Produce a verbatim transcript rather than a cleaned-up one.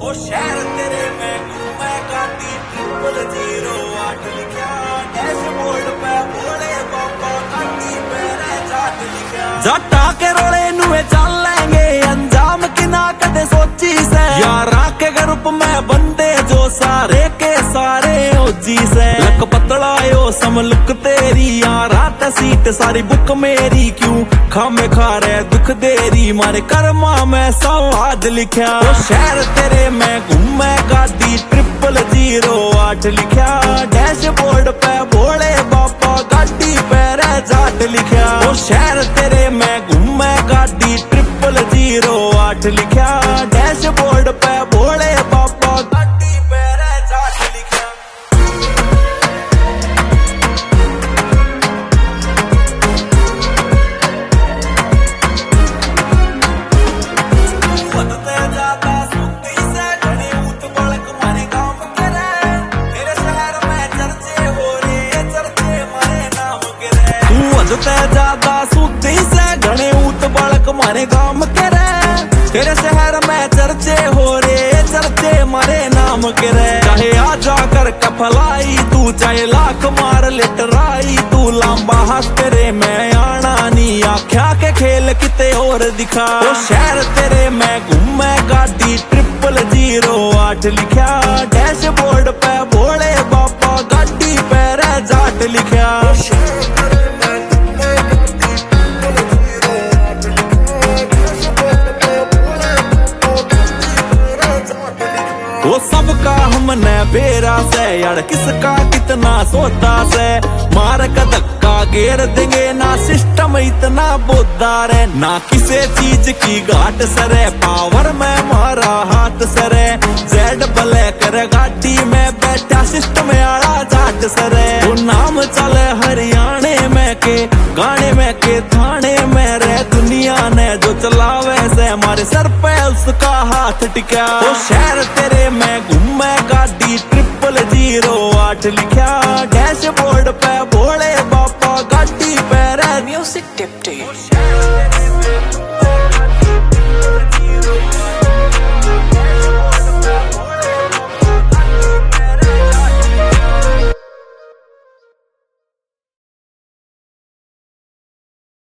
ओ शहर तेरे में घूमे गाड़ी ट्रिपल जीरो आठ लिखा डैशबोर्ड पे भोले बाबा गाड़ी पे जाट लिखा जटा के रोले नुए चल लेंगे अंजाम की ना कदे सोची से यारा के ग्रुप में बंदे जो सारे के सारे ओजी से लक पतला यो समलुक तेरी यारा सीट सारी बुक मेरी क्यों खामे खा रहे दुख देरी मारे कर्मा में सवाद लिखा ओ शहर तेरे में घूमे गाड़ी ट्रिपल जीरो आठ लिखा डैशबोर्ड पे भोले बाबा गाड़ी पे जाट लिखा ओ शहर तेरे में घूमे गाड़ी ट्रिपल जीरो आठ लिखा डैशबोर्ड पे भोले बाबा गाड़ी पे जाट लिखा ज्यादा सुधी से घने ऊत बालक मारे गाम के रे तेरे शहर में चर्चे हो रे चर्चे मारे नाम के रे चाहे आ जाकर कफलाई तू चाहे लाख मार लिटराई तू लंबा हंस तेरे में आना नी आख्या के खेल किते और दिखा ओ शहर तेरे में घूमे गाड़ी ट्रिपल जीरो आठ लिखा डैशबोर्ड पे भोले बाबा गाड़ी पे जाट लिखा वो सबका हमने बेरा से यार किसका कितना सोता से मार का धक्का घेर देंगे ना सिस्टम इतना बोदार है ना किसी चीज की घाट सरे पावर में मारा हाथ सरे जेड ब्लैक गाड़ी में बैठा सिस्टम आड़ा जाट सरे वो नाम चले हरियाणे में के गाने में के थाने में रे दुनिया ने जो चलावे से हमारे सर पे उसका हाथ टिका वो शहर तेरे में घूमे गाड़ी ट्रिपल जीरो आठ लिखा